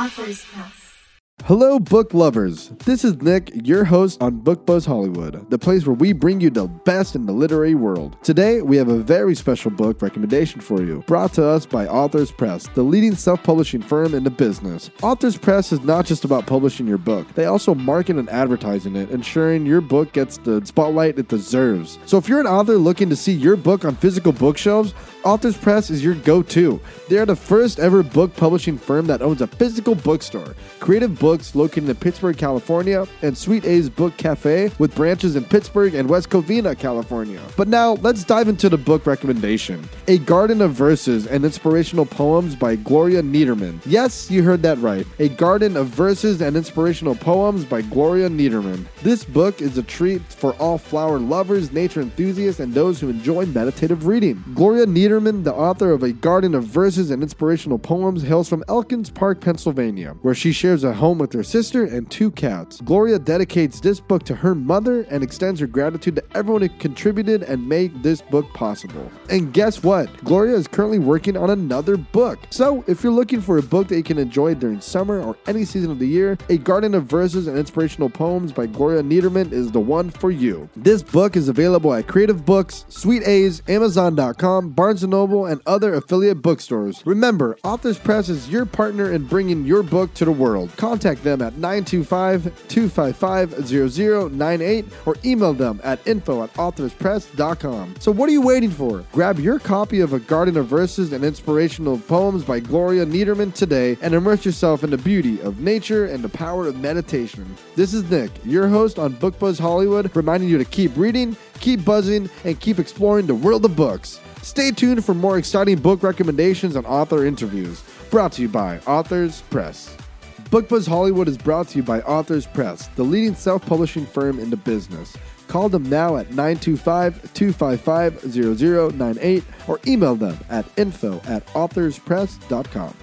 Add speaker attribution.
Speaker 1: Authors Press.
Speaker 2: Hello, book lovers. This is Nick, your host on Book Buzz Hollywood, the place where we bring you the best in the literary world. Today, we have a very special book recommendation for you, brought to us by Authors Press, the leading self-publishing firm in the business. Authors Press is not just about publishing your book. They also market and advertise in it, ensuring your book gets the spotlight it deserves. So if you're an author looking to see your book on physical bookshelves, Authors Press is your go-to. They are the first ever book publishing firm that owns a physical bookstore, Creative Books, located in Pittsburgh, California, and Sweet A's Book Cafe with branches in Pittsburgh and West Covina, California. But now, let's dive into the book recommendation. A Garden of Verses and Inspirational Poems by Gloria Niederman. Yes, you heard that right. A Garden of Verses and Inspirational Poems by Gloria Niederman. This book is a treat for all flower lovers, nature enthusiasts, and those who enjoy meditative reading. Gloria Niederman, the author of A Garden of Verses and Inspirational Poems, hails from Elkins Park, Pennsylvania, where she shares a home with her sister and 2 cats. Gloria dedicates this book to her mother and extends her gratitude to everyone who contributed and made this book possible. And guess what? Gloria is currently working on another book. So, if you're looking for a book that you can enjoy during summer or any season of the year, A Garden of Verses and Inspirational Poems by Gloria Niederman is the one for you. This book is available at Creative Books, Sweet A's, Amazon.com, Barnes & Noble, and other affiliate bookstores. Remember, Authors Press is your partner in bringing your book to the world. Contact them at 925-255-0098 or email them at info@authorspress.com. So what are you waiting for? Grab your copy of A Garden of Verses and Inspirational Poems by Gloria Niederman today and immerse yourself in the beauty of nature and the power of meditation. This is Nick, your host on Book Buzz Hollywood, reminding you to keep reading, keep buzzing, and keep exploring the world of books. Stay tuned for more exciting book recommendations and author interviews. Brought to you by Authors Press. Book Buzz Hollywood is brought to you by Authors Press, the leading self-publishing firm in the business. Call them now at 925-255-0098 or email them at info@authorspress.com.